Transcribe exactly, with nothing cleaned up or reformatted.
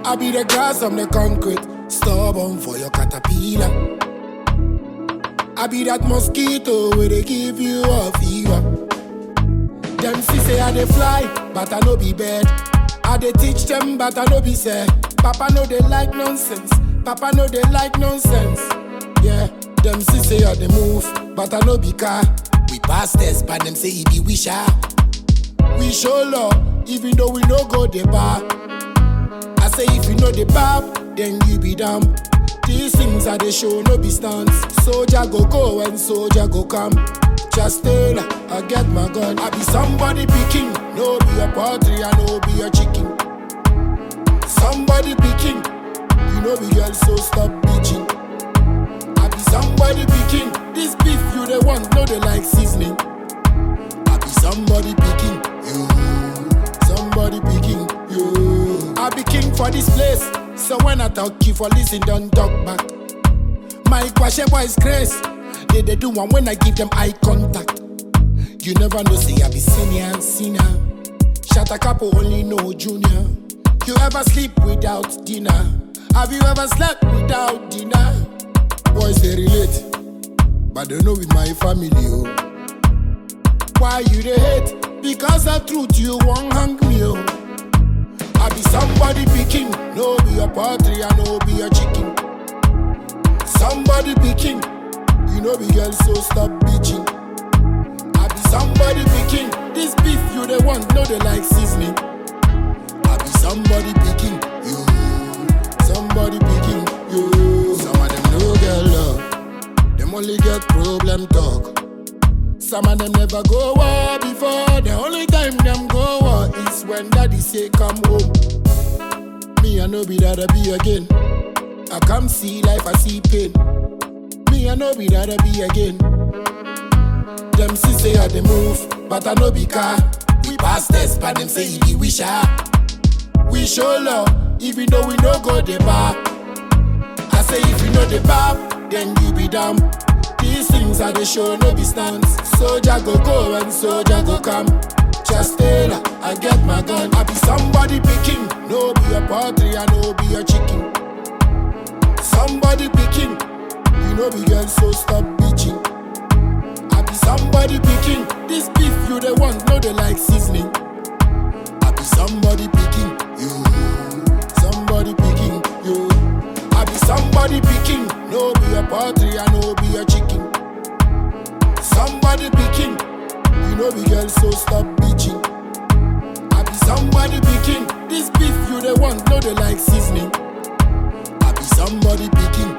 I be the grass, I'm the concrete. Stubborn for your caterpillar. I be that mosquito where they give you a fever. Them see say I they fly, but I no be bad. I they teach them, but I no be sad. Papa know they like nonsense. Papa know they like nonsense. Yeah, them see say I they move, but I no be car. We pass test, but them say he be wisher. We show love, even though we no go the bar. I say if you know the bab, then you be damn. These things are the show, no be stunts. Soldier go go and soldier go come. Just stay lah, I get my gun. I be somebody picking, no be a poultry, I no be a chicken. Somebody picking, you know be girl, so stop bitching. I be somebody picking, this beef you the want, no they like seasoning. I be somebody picking, you. Somebody picking, you. I be king for this place, so when I talk you for listen, don't talk back. My question boys grace. They, they do one when I give them eye contact. You never know, say I be senior and senior. Shut a couple only know junior. You ever sleep without dinner? Have you ever slept without dinner? Boys they relate, but they know with my family. Oh. Why you they hate? Because of truth you won't hang me. Oh. I be somebody picking, no be a poultry, I no be a chicken. Somebody picking. You know be girl, so stop bitching. I be somebody picking. This beef you the want, no they like seasoning. I be somebody picking, you. Somebody picking, you. Some of them no girl love, them only get problem talk. Some of them never go war before. The only time them go war is when daddy say come home. Me I know be that I be again. I come see life, I see pain. I know be that I be again. Them see say I they move, but I know be car. We pass test, but them say he be wisher. We show love, even though we no go the bar. I say if you know the bar, then you be dumb. These things are the show, no be stunts. Soldier go go and soldier go come. Just stay lah, I get my gun. I be somebody picking, no be a poultry, I no be a chicken. Somebody picking. You know be girl, so stop bitching. I be somebody picking. This beef you the want, no they like seasoning. I be somebody picking, you. Somebody picking, you. I be somebody picking. No be a poultry, I no be a chicken. Somebody picking. You know be girl, so stop bitching. I be somebody picking. This beef you the want, no they like seasoning. I be somebody picking.